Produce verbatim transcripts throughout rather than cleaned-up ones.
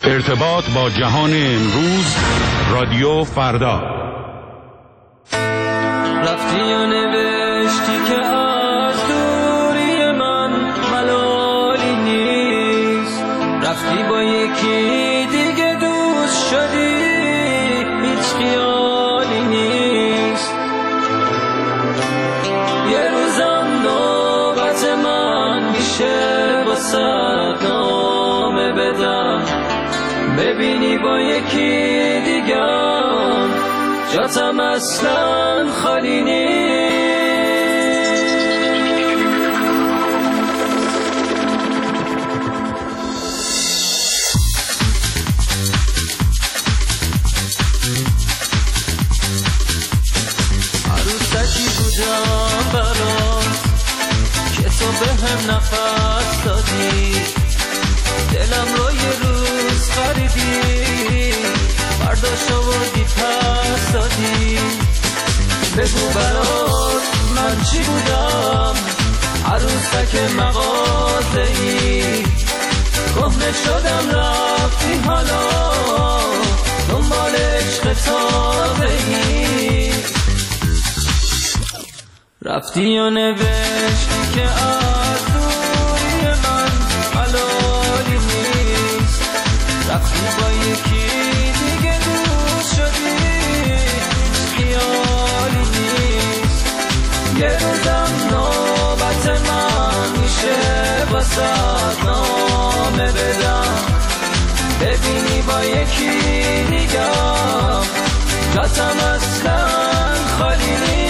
ارتباط با جهان امروز، رادیو فردا. رفتی و نوشتی که از دوری من ملالی نیست، رفتی با یکی دیگه دوست شدی، هیچ خیالی نیست. یه روزم نوبت من میشه واسه نامه بدم، ببینی با یکی دیگم جاتم اصلا خالی نیست. عروسکی بودم برات که تو به هم نفس دادی، دلم رو یه روز خریدی، برداشت آوردی پس دادی. بگو برات من چی بودم، عروسک مغازه‌ای، کهنه شدم رفتی حالا دنبال عشق تازه‌ای. رفتی و نوشتی که از دوری من حلالی نیست، رفتی با یکی دیگه دوست شدی، خیالی نیست. یه روزم نوبت من میشه واسه نامه بدم، ببینی با یکی دیگم جاتم اصلا خالی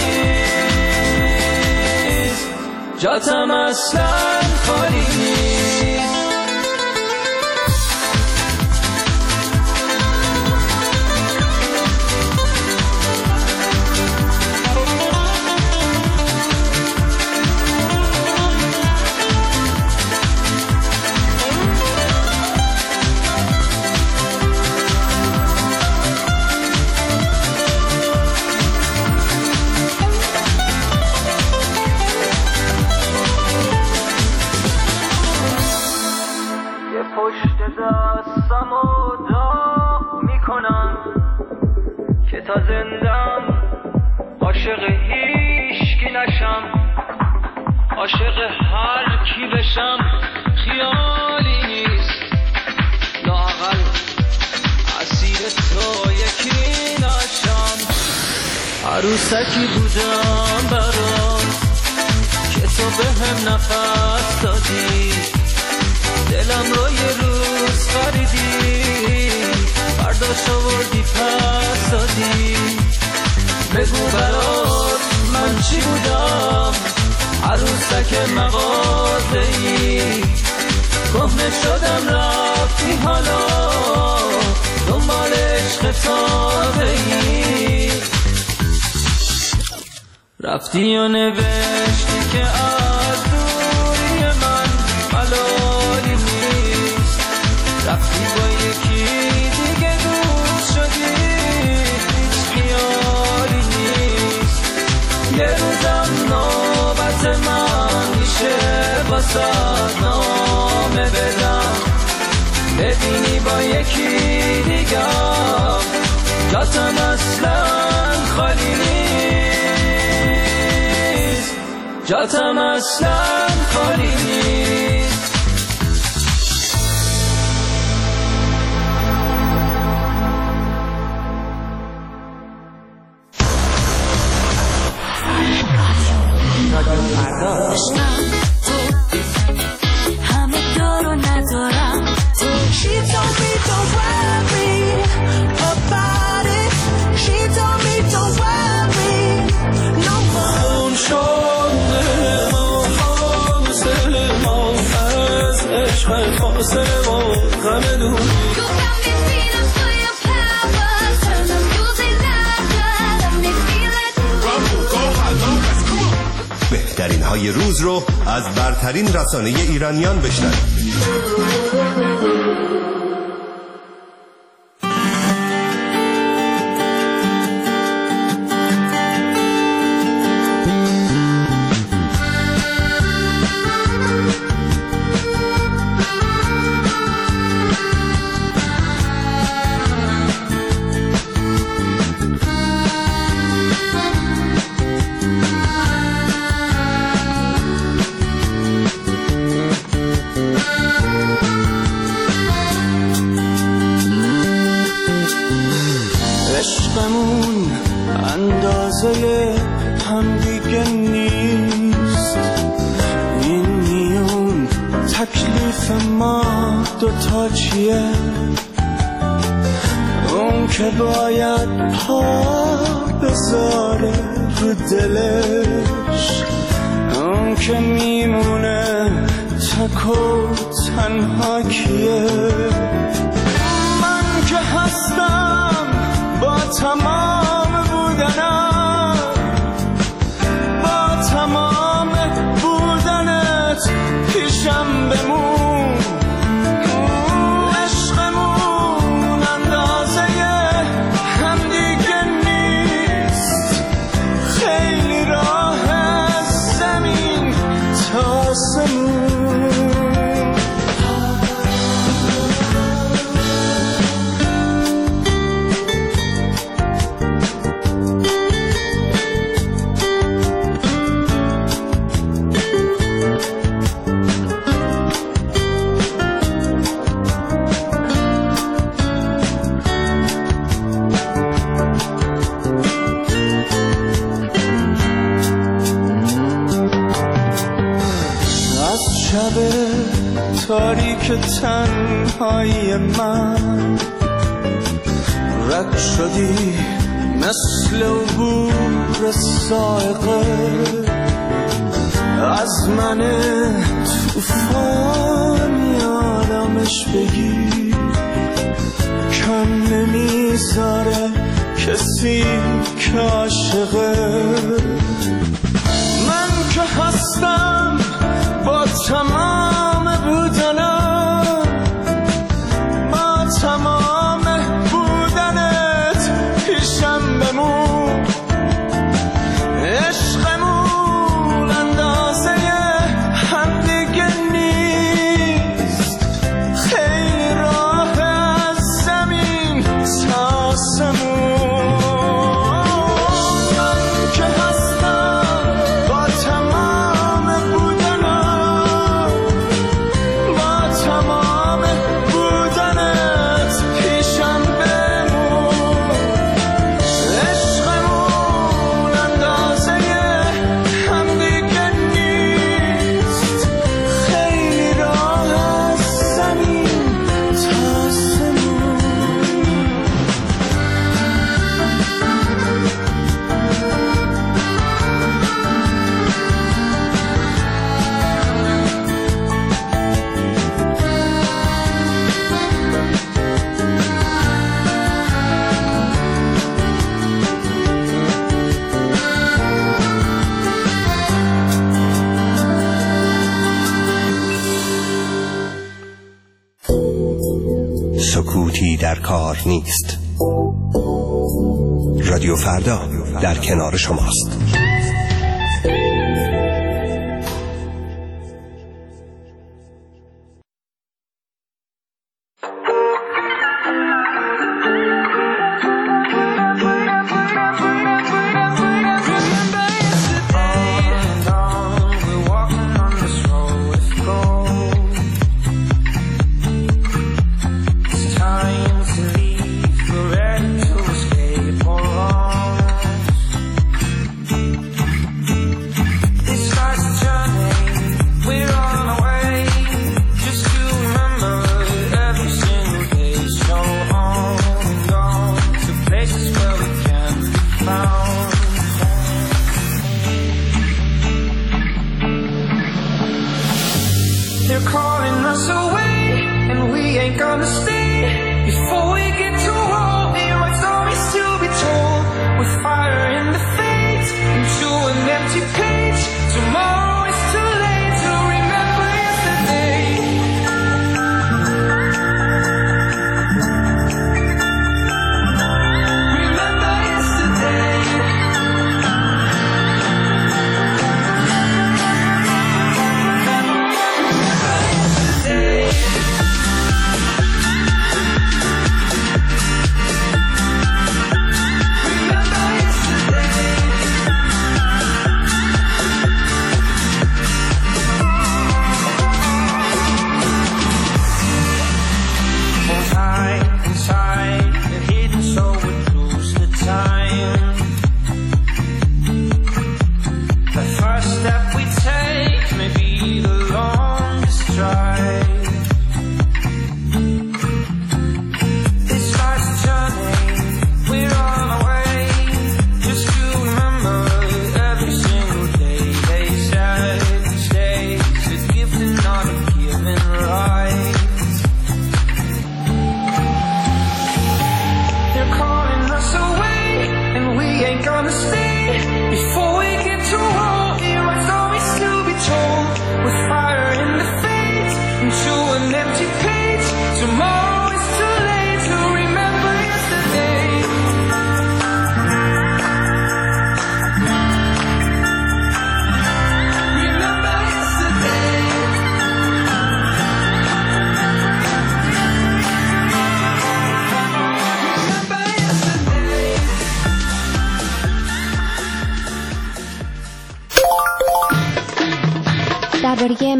نیست، جاتم اصلا خالی نیست. پشت دستم و داغ میکنم که تا زندم عاشق هیچکی نشم، عاشق هر کی بشم خیالی نیست، لااقل اسیر تو یکی نشم. عروسکی بودم برات که تو به هم نفس دادی، دلم رو یه روز خریدی، برداشت آوردی پس دادی. بگو برات من چی بودم، عروسک مغازه‌ای، کهنه شدم رفتی حالا دنبال عشق تازه‌ای. رفتی و نوشتی که از دوری من ملالی نیست، رفتی با یکی دیگه دوست شدی، هیچ خیالی نیست. یه روزم نوبت من میشه واسه نامه بدم، ببینی با یکی دیگم جاتم اصلا خالی نیست، جاتم اصلا خالی نیست. همه دارو ندارم تو. She told me don't worry about it. She told me don't worry no more. اون شده ما حاصل ما از عشق فاصل ما غم دور. بهترین های روز رو از برترین رسانه ایرانیان بشنوید. اندازه هم دیگه نیست. این میون تکلیف ما دوتا چیه؟ اون که باید پا بذاره رو دلش، اون که میمونه تک و تنها کیه؟ من که هستم با تمام بودنم، با تمام بودنت پیشم بمون. عشقمون اندازه هم دیگه نیست. خیلی راه از زمین تا آسمون. تاریک تنهایی من رد شدی مثل عبور صاعقه از من توفان یادمش بگیر. کم نمیذاره کسی که عاشقه. من که هستم با تمام بودنم، با تمام بودنت پیشم بمون. عشقمون اندازه هم دیگه نیست. خیلی راه از زمین تا آسمون. من که هستم با تمام بودنم، با تمام بودنت پیشم بمون. عشقمون اندازه هم دیگه نیست. خیلی راه از زمین تا آسمون. سکوتی در کار نیست. رادیو فردا در کنار شماست.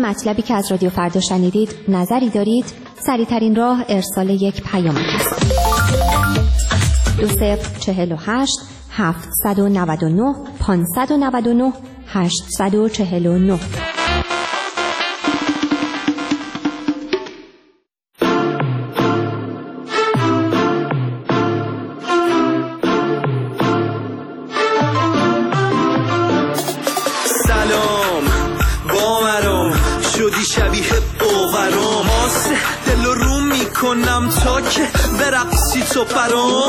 مطلبی که از رادیو فردا شنیدید نظری دارید، سریع‌ترین راه ارسال یک پیام است. دو صفر چهل و هشت هفتصد و نود و نه پانصد و نود و نه هشتصد و چهل و نه. شبیه باورام آسه دل رو میکنم تا که برقصی تو برام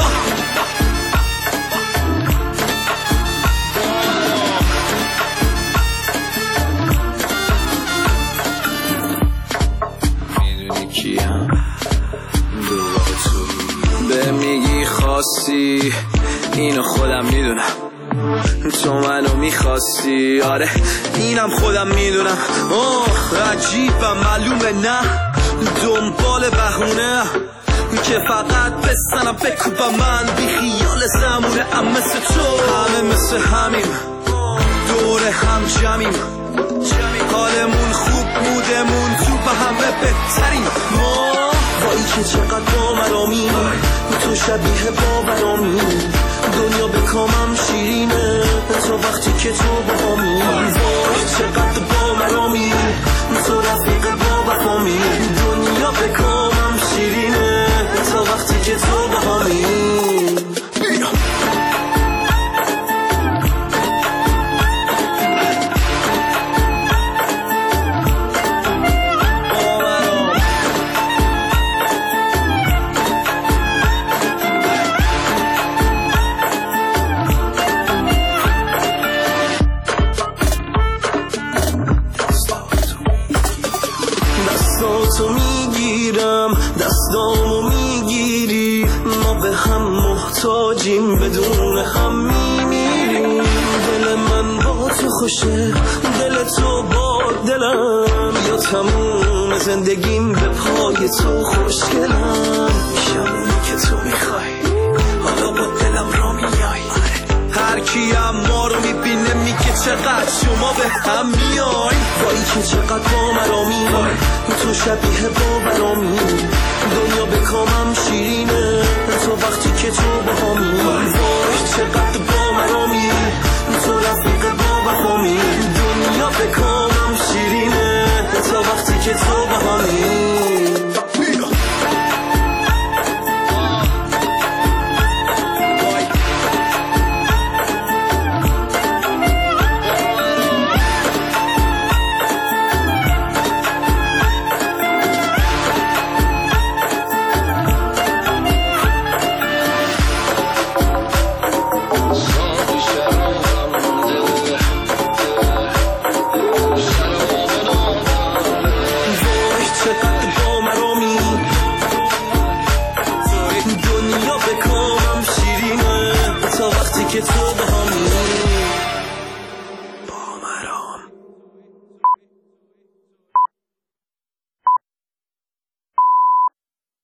میدونی کیم دوباره تو به میگی خواستی اینو خودم میدونم تو منو میخواستی آره اینم خودم میدونم آه عجیبم معلومه نه دنبال بهونه که فقط بستنم بکوبم من بی خیال زمونه ام مثل تو همه مثل همیم دور هم جمعیم حالمون خوب بودمون تو به همه بهتریم ما وایی که چقدر با مرامی تو شبیه باورامی دنیا به کامم شیرینه تا وقتی که تو با همی وای چقدر با مرامی تو رفیق با وفامی دنیا به کامم شیرینه تا وقتی که تو با همی تو میگیرم دستامو میگیری ما به هم محتاجیم بدون هم میمیریم دل من با تو خوشه دل تو با دلم یا تموم زندگیم به پای تو خوشگلم شمونی که تو میخوای حالا با دلم را میای هر کیم ما رو میبینه میگه چقدر شما به هم میای وایی که چقدر با مرامی تو شبیه باورامی دنیا به کامم شیرینه تو وقتی که تو با همی وای چقدر با مرامی تو رفیق با وفامی دنیا به کامم شیرینه تا وقتی که تو با همی It's